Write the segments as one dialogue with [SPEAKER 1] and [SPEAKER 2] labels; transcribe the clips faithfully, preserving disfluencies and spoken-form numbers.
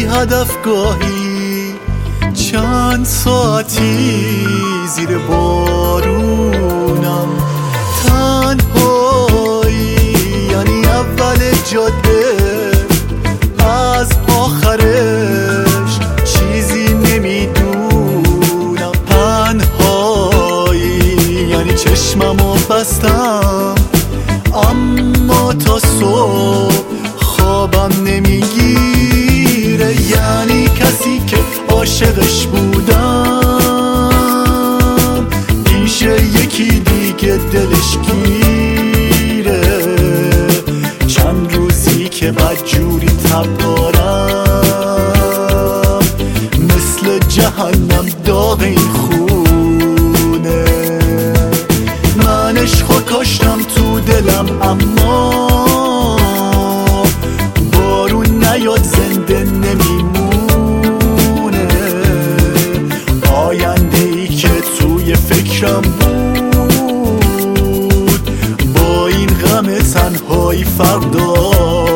[SPEAKER 1] هدف گاهی چند ساعتی زیر بارونم، تنهایی یعنی اول جاده از آخرش چیزی نمیدونم، تنهایی یعنی چشممو بستم اما تا صبح خوابم نمیگیره، یعنی کسی که عاشقش بودم پیش یکی دیگه دلش گیره، چند روزی که بدجوری تب دارم مثل جهنم داغ این خونه، من عشقو کاشتم تو دلم اما بارون نیاد زنده نمیمونه، آینده ای که توی فکرم بود با این غم تنهایی فرق داره.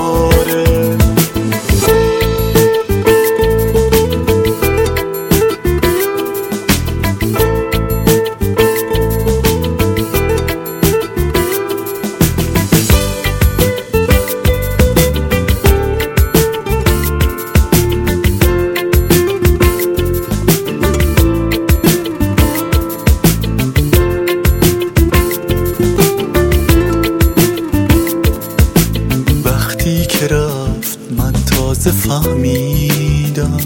[SPEAKER 1] که رفت من تازه فهمیدم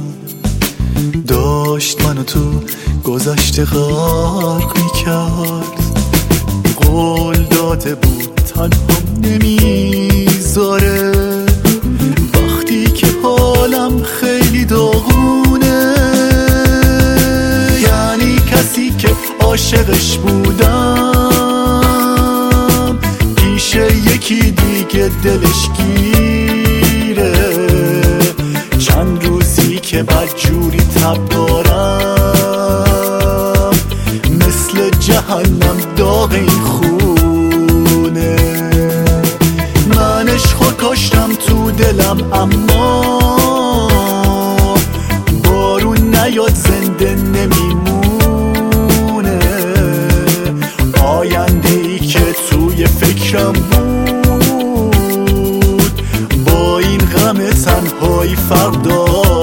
[SPEAKER 1] داشت منو تو گذشته غرق میکرد، قول داده بود تنهام نمیذاره، وقتی که حالم خیلی داغونه، یعنی کسی که عاشقش بودم پیش یکی دیگه دلش گیره، چند روزی که بدجوری تب دارم مثل جهنم داغ این خونه، من عشقو کاشتم تو دلم اما بارون نیاد زنده نمیمونه، آینده ای که توی فکرم بود با این غم تنهایی فرق داره.